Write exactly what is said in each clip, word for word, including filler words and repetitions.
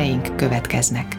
híreink következnek.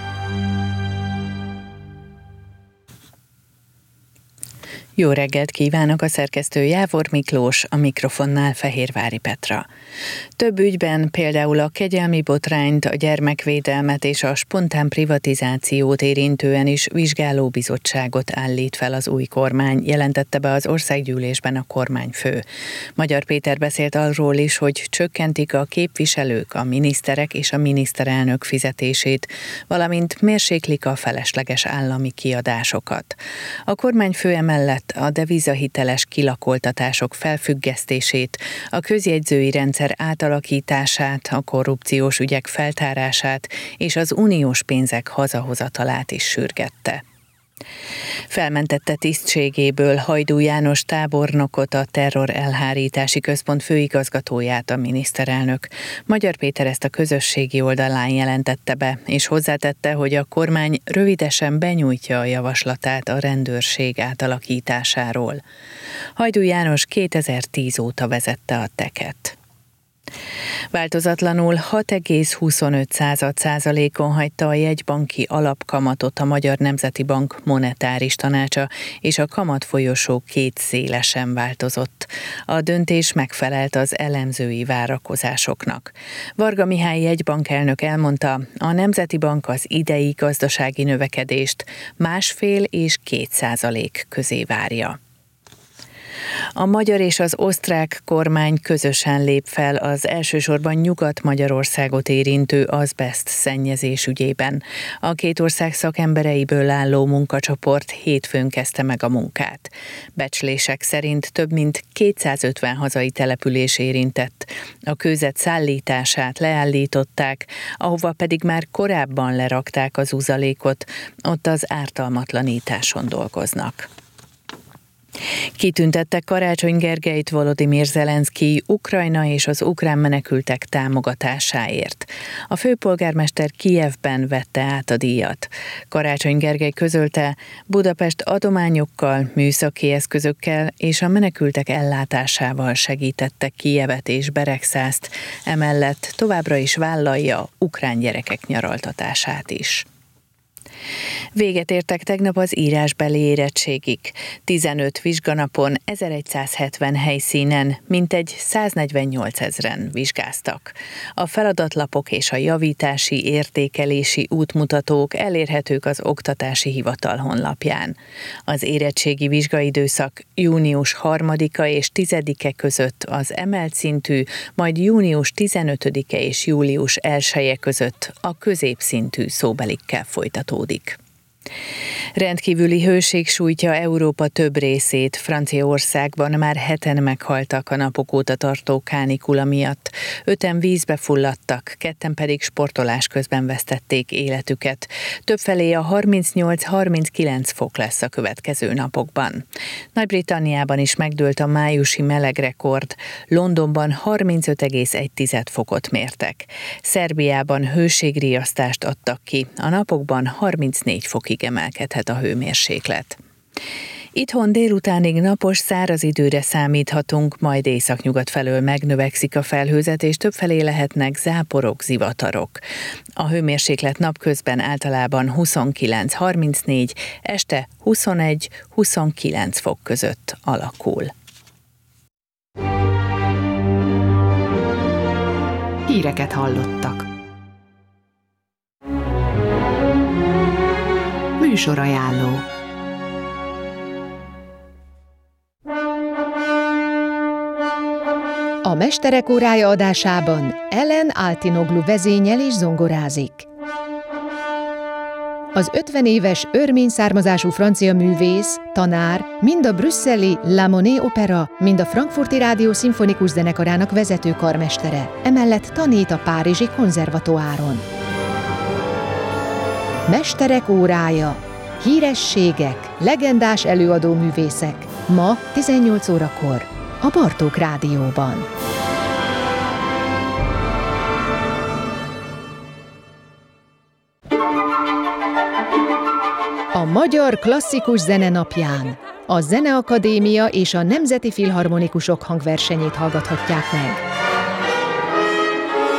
Jó reggelt kívánok, a szerkesztő Jávor Miklós, a mikrofonnál Fehérvári Petra. Több ügyben, például a kegyelmi botrányt, a gyermekvédelmet és a spontán privatizációt érintően is vizsgálóbizottságot állít fel az új kormány, jelentette be az országgyűlésben a kormányfő. Magyar Péter beszélt arról is, hogy csökkentik a képviselők, a miniszterek és a miniszterelnök fizetését, valamint mérséklik a felesleges állami kiadásokat. A kormányfő emellett a devizahiteles kilakoltatások felfüggesztését, a közjegyzői rendszer átalakítását, a korrupciós ügyek feltárását és az uniós pénzek hazahozatalát is sürgette. Felmentette tisztségéből Hajdú János tábornokot, a terror elhárítási központ főigazgatóját a miniszterelnök. Magyar Péter ezt a közösségi oldalán jelentette be, és hozzátette, hogy a kormány rövidesen benyújtja a javaslatát a rendőrség átalakításáról. Hajdú János kétezer-tíz óta vezette a teket. Változatlanul hat egész huszonöt százalékon hagyta a jegybanki alapkamatot a Magyar Nemzeti Bank monetáris tanácsa, és a kamatfolyosó két széle sem változott. A döntés megfelelt az elemzői várakozásoknak. Varga Mihály jegybankelnök elmondta, a Nemzeti Bank az idei gazdasági növekedést másfél és két százalék közé várja. A magyar és az osztrák kormány közösen lép fel az elsősorban Nyugat-Magyarországot érintő azbeszt szennyezés ügyében. A két ország szakembereiből álló munkacsoport hétfőn kezdte meg a munkát. Becslések szerint több mint kétszázötven hazai település érintett. A kőzet szállítását leállították, ahova pedig már korábban lerakták az uzalékot, ott az ártalmatlanításon dolgoznak. Kitüntettek Karácsony Gergelyt Volodymyr Zelenszkij Ukrajna és az ukrán menekültek támogatásáért. A főpolgármester Kijevben vette át a díjat. Karácsony Gergely közölte, Budapest adományokkal, műszaki eszközökkel és a menekültek ellátásával segítette Kijevet és Beregszászt, emellett továbbra is vállalja ukrán gyerekek nyaraltatását is. Véget értek tegnap az írásbeli érettségig. tizenöt vizsganapon ezeregyszázhetven helyszínen mintegy száznegyvennyolcezren vizsgáztak. A feladatlapok és a javítási, értékelési útmutatók elérhetők az Oktatási Hivatal honlapján. Az érettségi vizsgaidőszak június harmadika és tizedike között az emelt szintű, majd június tizenötödike és július elseje között a középszintű szóbelikkel folytatódik. Rendkívüli hőség sújtja Európa több részét. Franciaországban már heten meghaltak a napok óta tartó kánikula miatt. Öten vízbe fulladtak, ketten pedig sportolás közben vesztették életüket. Többfelé a harmincnyolc-harminckilenc fok lesz a következő napokban. Nagy-Britanniában is megdőlt a májusi melegrekord. Londonban harmincöt egész egy fokot mértek. Szerbiában hőségriasztást adtak ki. A napokban harmincnégy fokig emelkedhet a hőmérséklet. Itthon délutánig napos, száraz időre számíthatunk, majd északnyugat felől megnövekszik a felhőzet, és többfelé lehetnek záporok, zivatarok. A hőmérséklet napközben általában huszonkilenc-harmincnégy, este huszonegy-huszonkilenc fok között alakul. Híreket hallottak. Műsorajánló. A Mesterek órája adásában Ellen Altinoglu vezényel és zongorázik. Az ötven éves örmény származású francia művész, tanár, mind a brüsszeli La Monnaie Opera, mind a frankfurti Rádió szimfonikus zenekarának vezető karmestere, emellett tanít a párizsi konzervatoáron. Mesterek órája. Hírességek, legendás előadóművészek. Ma tizennyolc órakor a Bartók Rádióban. A Magyar Klasszikus Zene napján a Zeneakadémia és a Nemzeti Filharmonikusok hangversenyét hallgathatják meg.